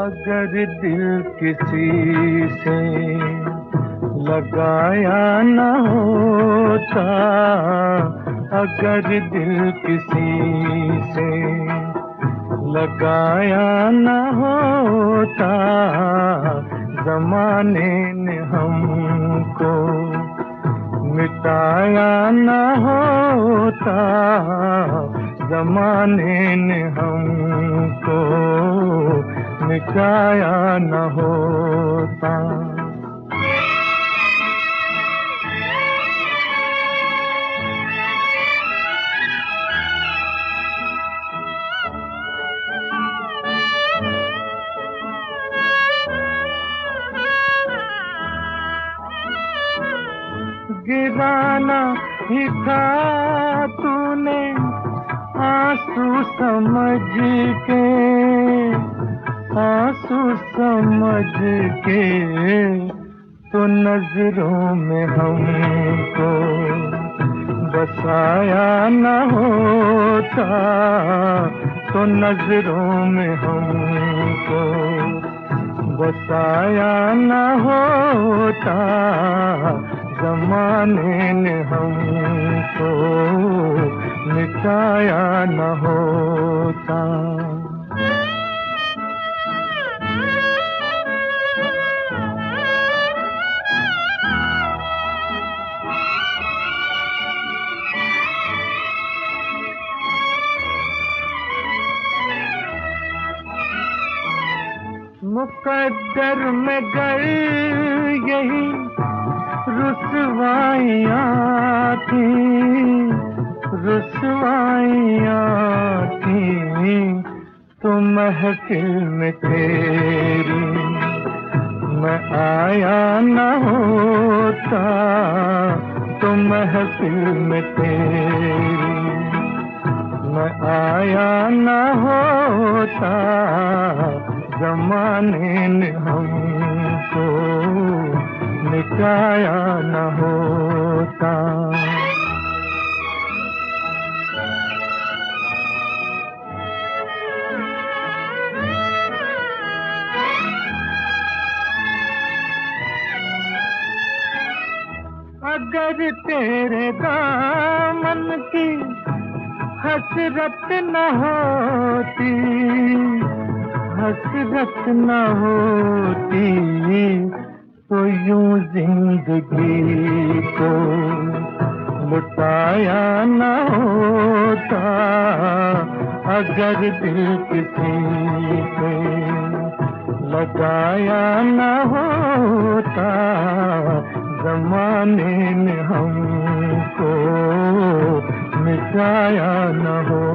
अगर दिल किसी से लगाया न होता, अगर दिल किसी से लगाया न होता, ज़माने ने हमको मिटाया न होता, ज़माने ने हमको मिटाया न होता। गिराना ही था तूने आंसू समझ के, आंसू समझ के, तो नजरों में हमको बसाया न होता, तो नजरों में हमको बसाया न होता, ज़माने ने हमको मिटाया न होता। मुकद्दर में गए यही रुसवाइयाँ थी, रुसवाइयाँ थी, तो महफिल में तेरी मैं आया न होता, तो महफिल में तेरी मैं आया न होता, ज़माने ने हमको मिटाया न होता। अगर तेरे दामन की हसरत न होती, हसरत न होती, तो यूं जिंदगी को लुटाया न होता, अगर दिल किसी से लगाया न होता, ज़माने ने हमको मिटाया न हो।